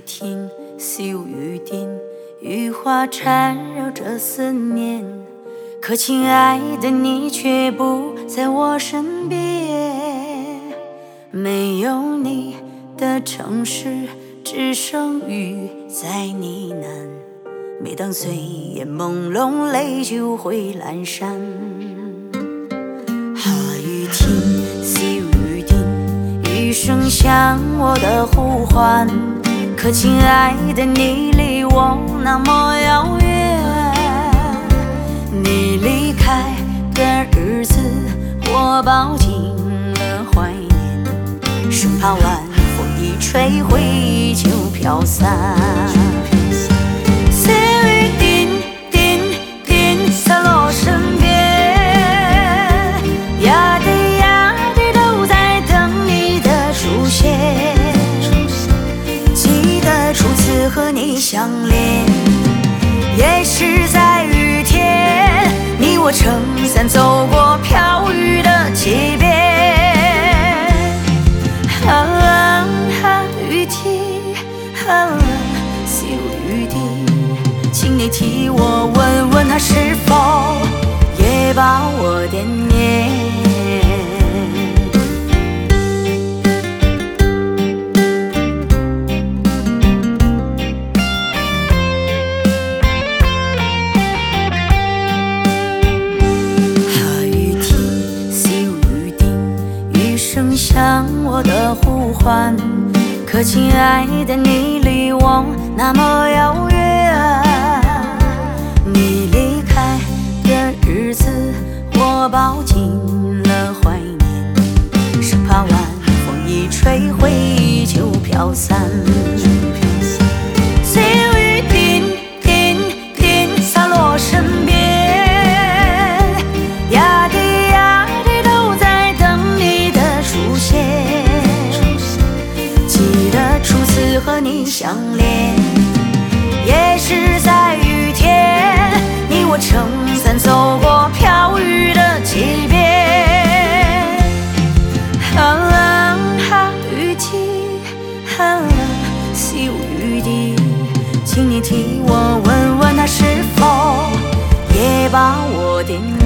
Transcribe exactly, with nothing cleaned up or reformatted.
停，细雨雨点，雨花缠绕着思念。可亲爱的你却不在我身边，没有你的城市只剩雨在呢喃。每当岁月朦胧，泪就会阑珊。下雨天，细雨点，雨声像我的呼唤。可亲爱的你离我那么遥远，你离开的日子我抱紧了怀念，生怕晚风一吹灰就飘散。细雨点点点洒落身边，呀滴呀滴都在等你的出现。记得初次和你相恋，也是在雨天，你我撑伞走过飘雨的街边。啊啊，雨滴，啊，细雨滴，请你替我问问他是否也把我惦念。像我的呼唤，可亲爱的你离我那么遥远，你离开的日子我抱紧了怀念，生怕晚风一吹灰就飘散。细雨点点点洒落身边，呀滴呀滴都在等你的出现。记得初次和你相恋，也是在雨天，你我撑伞走过飘雨的街边。啊啊，雨滴，啊，细雨滴，请你替我问问他是否也把我惦念。